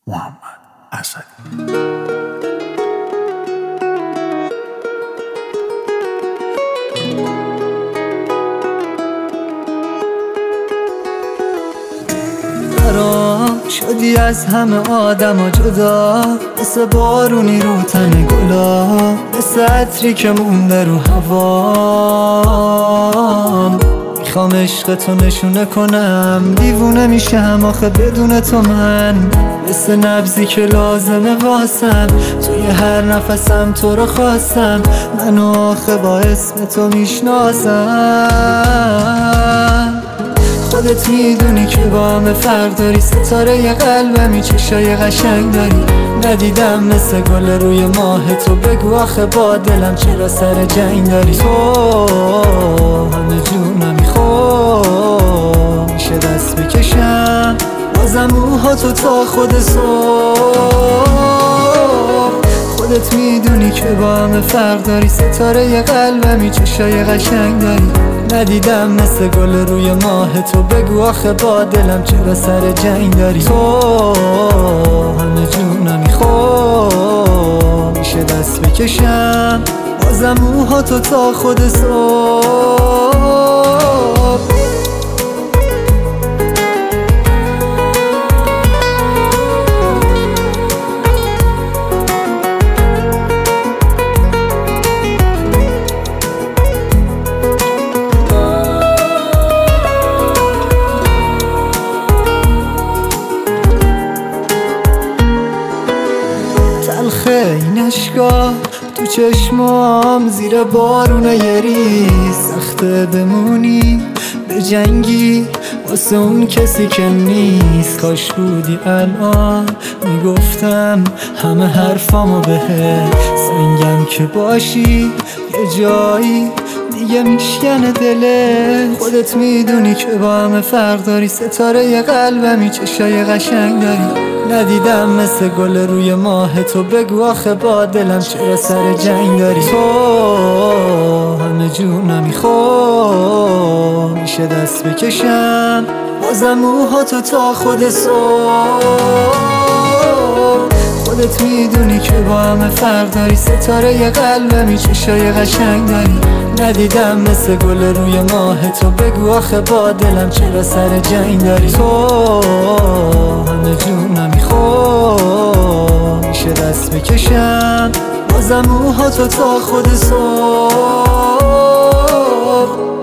محمد اسدی. شدی از همه آدم جدا، مثل بارونی رو تن گلا، مثل عطری که مونده رو هوام. میخوام عشقتو نشونه کنم، دیوونه میشم آخه بدون تو من، مثل نبضی که لازمه واسم، توی هر نفسم تو رو خواستم، منو آخه با اسم تو میشناسم. خودت میدونی که با همه فرق داری، ستاره ی قلبمی، چشای قشنگ داری، ندیدم مثل گل روی ماه تو، بگو آخه با دلم چرا سر جنگ داری. تو همه جونمی، خب میشه دست بکشم بازم موهاتو تا خود صبح. خودت میدونی که با همه فرق داری، ستاره ی قلبمی، چشای قشنگ داری، ندیدم مثل گل روی ماه تو، بگو آخه با دلم چرا سر جنگ داری. تو همه جونمی، خب میشه دست بکشم بازم موهاتو تا خود صبح. این اشکا تو چشمام زیر بارون یه ریز، سخته بمونی به جنگی واسه اون کسی که نیست. کاش بودی الان میگفتم همه حرفامو بهت، سنگم که باشی یه جایی دیگه میشکنه دلت. خودت میدونی که با همه فرق داری، ستاره ی قلبمی، چشای قشنگ داری، ندیدم مثل گل روی ماه تو، بگو آخه با دلم چرا سر جنگ داری. تو همه جونمی، خب میشه دست بکشم بازم موهاتو تا خود صبح. خودت میدونی که با همه فرق داری، ستاره ی قلبمی، چشای قشنگ داری، ندیدم مثل گل روی ماه تو، بگو آخه با دلم چرا سر جنگ داری. تو همه جونمی، خب میشه دست بکشم بازم موهاتو تا خود صبح.